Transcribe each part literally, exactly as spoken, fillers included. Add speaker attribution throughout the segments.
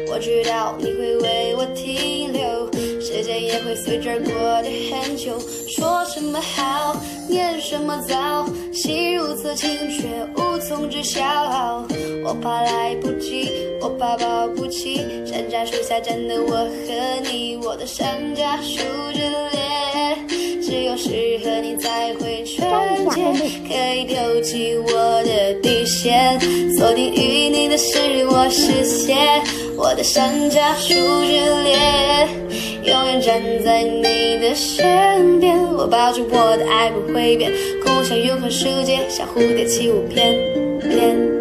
Speaker 1: 我知道你会为我停留，时间也会随之而过得很久。说什么好，念什么糟，心如此轻却无从知晓。我怕来不及，我怕抱不起，山楂树下站的我和你，我的山楂树之恋，只有适合你才会纯洁，可以丢弃我的底线，锁定于你的是我视线，我的山楂树之恋，永远站在你的身边，我保证我的爱不会变，共享永恒世界，像蝴蝶起舞翩翩。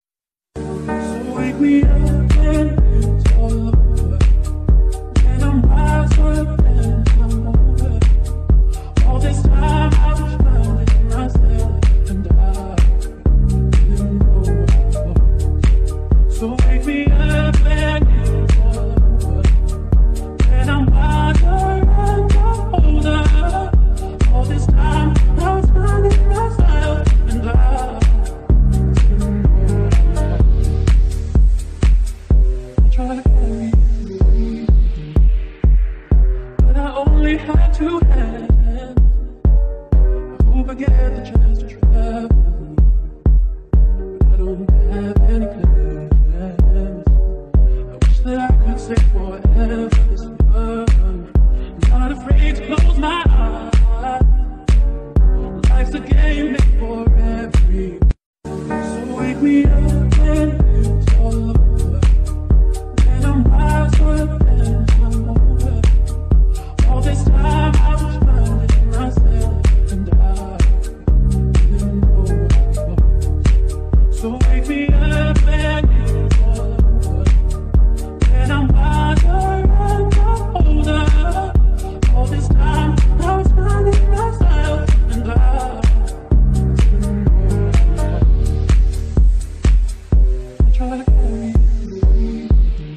Speaker 2: Had two hands. I hope I get the chance to travel, but I don't have any plans. I wish that I could stay forever this young. I'm not afraid to close my eyes. Life's a game made for everyone. So wake me up when it's all over, and I'm wiser than I'm older. All this time I was finding myself, and I didn't know what was. So wake me up when it's all over, and I'm wiser and I'm older. All this time I was finding myself, and I didn't know what was. I tried to carry you,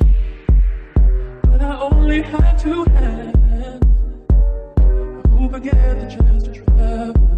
Speaker 2: but I only had two hands. I hope I get the chance to travel.